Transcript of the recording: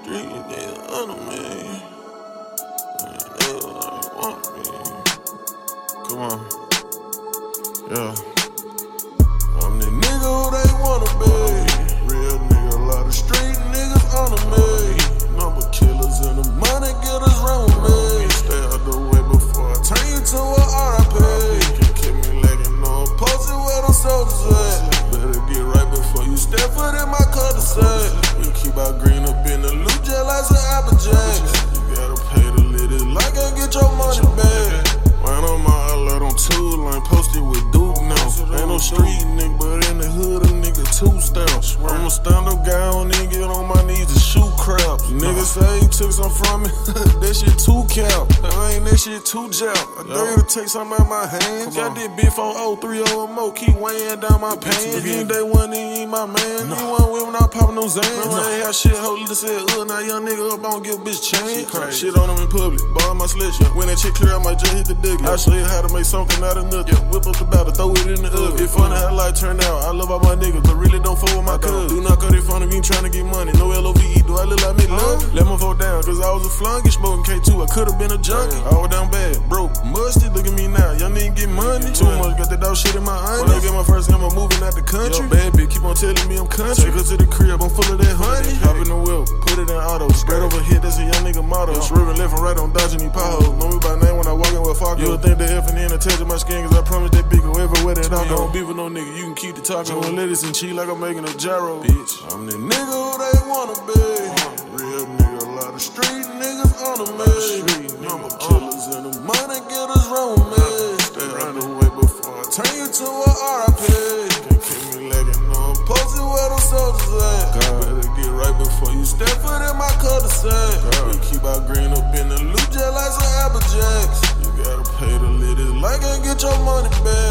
street, nigga, under me. They want me. Come on. Yeah. I'm the nigga who they wanna be. Real nigga, a lot of street niggas under me. Number killers and the money getters run with me. Stay out the way before I turn you to a RIP. Can't keep me lagging on posted where them soldiers at. Better get right before you step foot in my cul-de-sac. We keep our green up in the loop just like some Apple Jacks. You gotta pay to live this like and get your money back. When I'm out, I let on two line posted with Duke now. Ain't no street nigga, but in the hood a nigga two-step. I'm a stand-up guy, I don't even get on my knees to shoot crap. Niggas say he took some from me, that shit too cap. I ain't that shit too jap. I dare you to take something out my hands. Got this big 403 more, keep weighing down my pants. Again, they wasn't even my man. You wasn't with when I poppin' them Zans. I had shit holy to say, now young nigga up, I don't give a bitch change. Shit on them in public, ball my sledge. When that shit clear, I might just hit the digger. I show you how to make something out of nothing. Whip up the battle, throw it in the oven. It's funny how life turn out. I love all my niggas, but really don't fuck with my cuz. Do not cut in front of me trying to get money. No LOVE, do I look like me love? Let my vote down, cause I was a flunky, smoking K2. I could've been a junkie. I was down bad, broke, musty. Look at me now, young nigga get money. Too much, got that dog shit in my onions. When I get my first number, moving out the country. Yo, bad bitch, keep on telling me I'm country. Take her to the crib, I'm full of that honey. Hop in the wheel, put it in auto. Spread over here, that's a young nigga motto. Swerving left and right, I'm dodging these potholes. Know me by name when I walk in with Falco. You'll think the F and N attached my skin, cause I promise that big go everywhere that I go. Don't be with no nigga, you can keep the talking. With lettuce and cheese like I'm making a gyro. Bitch, I'm the nigga who they wanna be. Real nigga, a lot of street niggas under me. Number killers and the money getters run with me. Stay out the way before I turn you to a RIP. Can't keep me lagging on posted where them soldiers at. Better get right before you step foot in my cul-de-sac. We keep our green up in the loop just like some Apple Jacks. You gotta pay to live this like and get your money back.